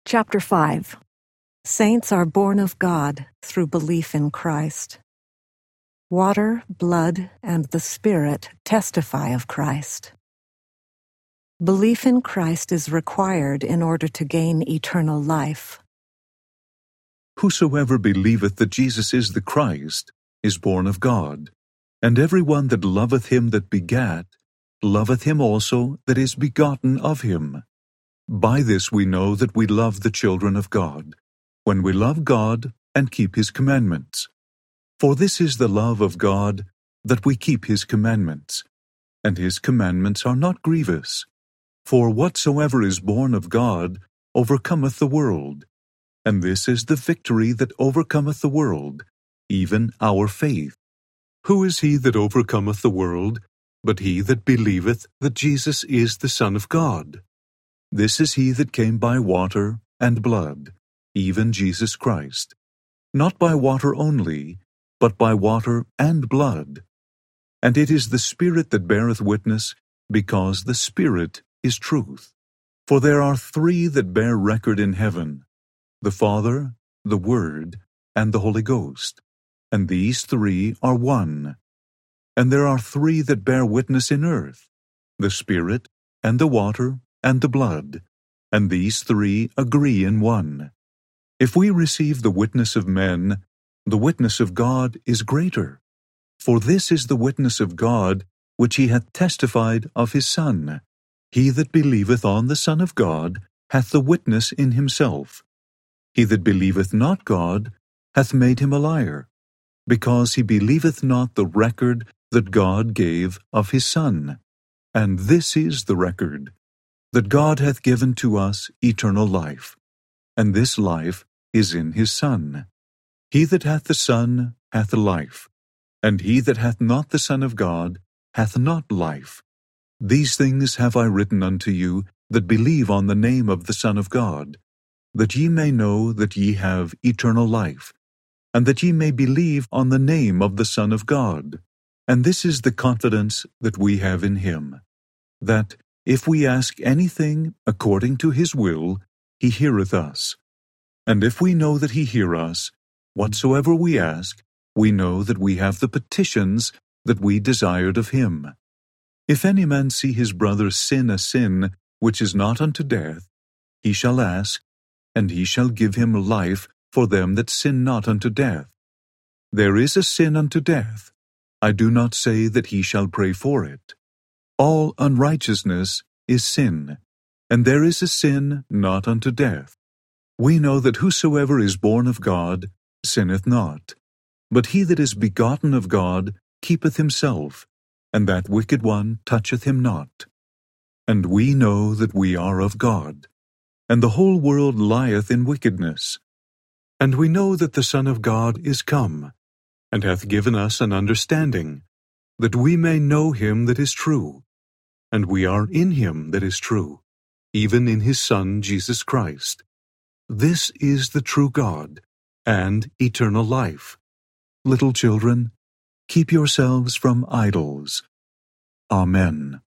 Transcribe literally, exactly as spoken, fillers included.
Chapter five. Saints are born of God through belief in Christ. Water, blood, and the Spirit testify of Christ. Belief in Christ is required in order to gain eternal life. Whosoever believeth that Jesus is the Christ is born of God, and every one that loveth him that begat, loveth him also that is begotten of him. By this we know that we love the children of God, when we love God and keep his commandments. For this is the love of God, that we keep his commandments, and his commandments are not grievous. For whatsoever is born of God overcometh the world, and this is the victory that overcometh the world, even our faith. Who is he that overcometh the world, but he that believeth that Jesus is the Son of God? This is he that came by water and blood, even Jesus Christ, not by water only, but by water and blood. And it is the Spirit that beareth witness, because the Spirit is truth. For there are three that bear record in heaven, the Father, the Word, and the Holy Ghost, and these three are one. And there are three that bear witness in earth, the Spirit, and the water, and the blood, and these three agree in one. If we receive the witness of men, the witness of God is greater. For this is the witness of God, which he hath testified of his Son. He that believeth on the Son of God hath the witness in himself. He that believeth not God hath made him a liar, because he believeth not the record that God gave of his Son. And this is the record, that God hath given to us eternal life, and this life is in his Son. He that hath the Son hath life, and he that hath not the Son of God hath not life. These things have I written unto you that believe on the name of the Son of God, that ye may know that ye have eternal life, and that ye may believe on the name of the Son of God. And this is the confidence that we have in him, that if we ask anything according to his will, he heareth us. And if we know that he hear us, whatsoever we ask, we know that we have the petitions that we desired of him. If any man see his brother sin a sin which is not unto death, he shall ask, and he shall give him life for them that sin not unto death. There is a sin unto death. I do not say that he shall pray for it. All unrighteousness is sin, and there is a sin not unto death. We know that whosoever is born of God sinneth not, but he that is begotten of God keepeth himself, and that wicked one toucheth him not. And we know that we are of God, and the whole world lieth in wickedness. And we know that the Son of God is come, and hath given us an understanding, that we may know him that is true. And we are in him that is true, even in his Son Jesus Christ. This is the true God, and eternal life. Little children, keep yourselves from idols. Amen.